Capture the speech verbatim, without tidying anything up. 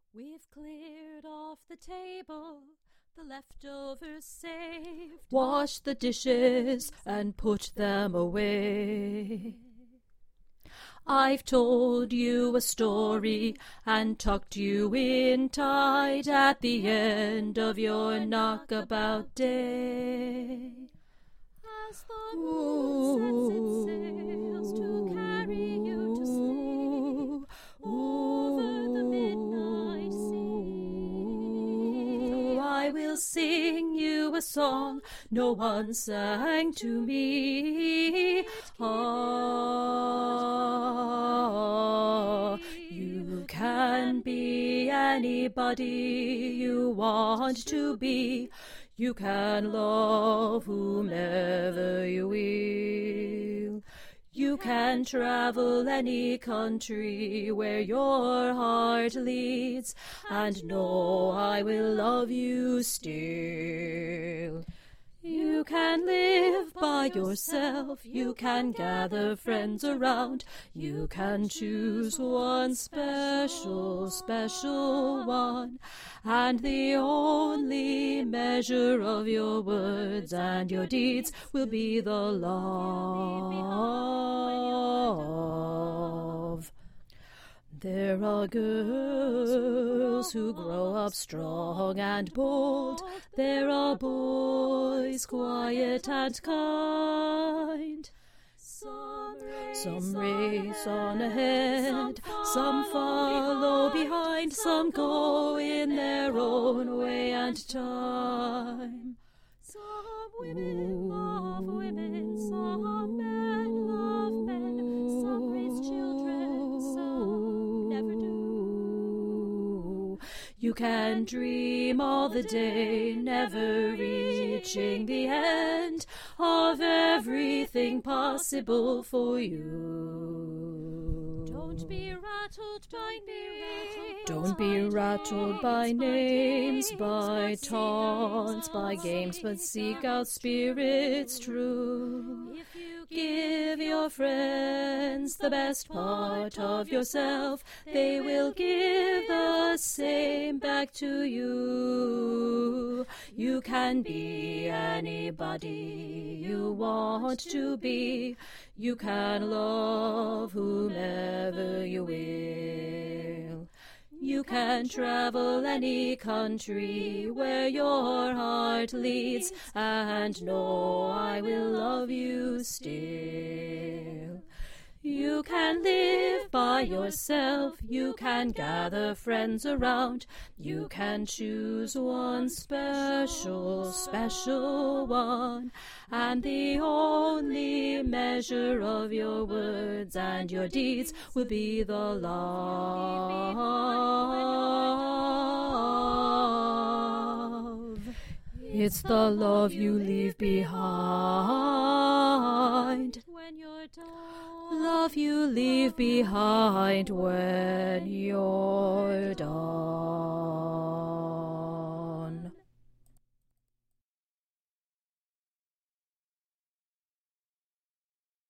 We've cleared off the table, the leftovers saved. Wash the dishes and put them away. I've told you a story and tucked you in tight at the end of your knockabout day. As the moon sets its sails to carry you to sleep over the midnight sea, I will sing you a song no one sang to me. Ah, you can be anybody you want to be. You can love whomever you will. You can travel any country where your heart leads, and know I will love you still. You can live by yourself, you can gather friends around, you can choose one special, special one, and the only measure of your words and your deeds will be the love. There are girls who grow up strong and bold. There are boys quiet and kind. some race, Some race on ahead, some follow behind, some go in their own way and time. Some women love women, some men love men, some raise children, some never do. You can dream all the day, never reaching the end of everything possible for you. Don't be rattled by names. Don't be rattled by names, by taunts, by games, but seek out spirits true. If you Give your friends the best part of yourself, they will give the same back to you. You can be anybody you want to be. You can love whomever you will. You can travel any country where your heart leads, and know I will love you still. You can live by yourself, you can gather friends around, you can choose one special, special one, and the only measure of your words and your deeds will be the love. It's the love you leave behind. when you're done. Love you leave behind when you're